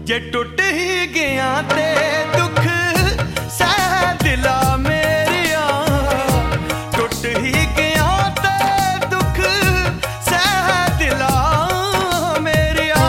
जे टुट ही गया ते दुख सह दिला मेरिया, टुट ही गया ते दुख सह दिला मेरिया।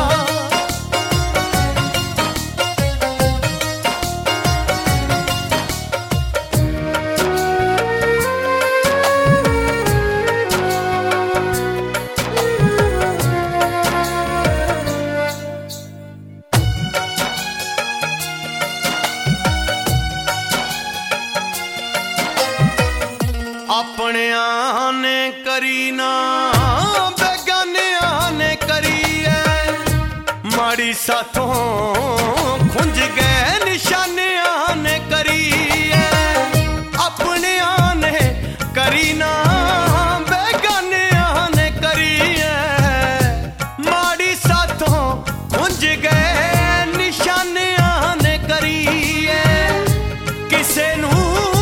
अपनिया ने करी ना बेगानिया ने करी है, माड़ी साथों खुंज गए निशानिया ने करी है। अपनिया ने करी ना बेगानिया ने करी है, माड़ी साथों खुंज गए निशानिया ने करी है। किसे नू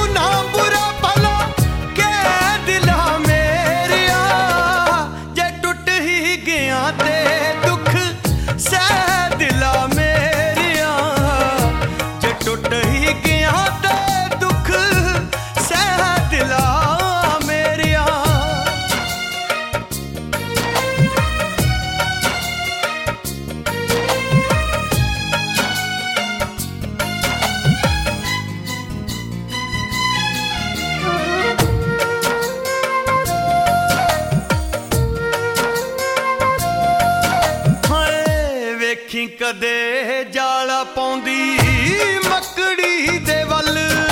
कदे जाला पौंदी मकड़ी दे वल,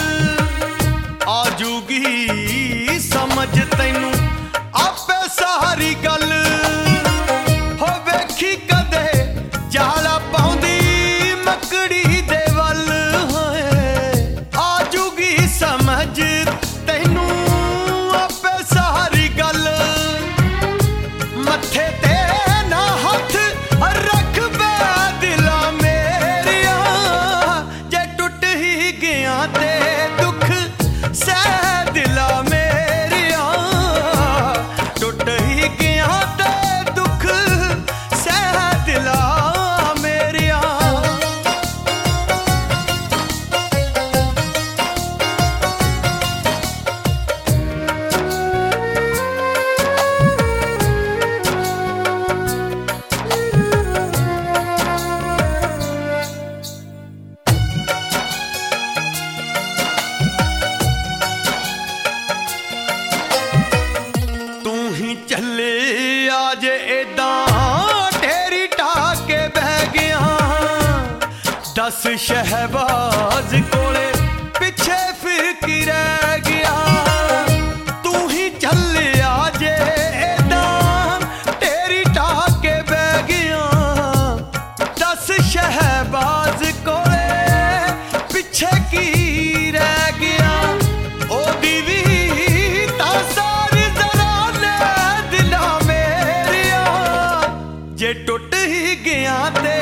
आजूगी समझ तैनू आपे सारी गल। हो वेखी कदे जाला पौंदी मकड़ी दे वल, आजूगी समझ तैनू आपे सारी गल। मथे ते ना हथ रख ते दुख सह दिला मेरिया, टुट ही गया ते दुख सह दिला मेरिया। चले आज एदा ढेरी ढाके बह गया, 10 शहबाज कोले पिछे फिर की रह गया। तू ही चले आज एदा ढेरी ढाके बह गया, 10 शहबाज कोले पिछे की रह गया। ओ दीवी जे टुट ही गया ते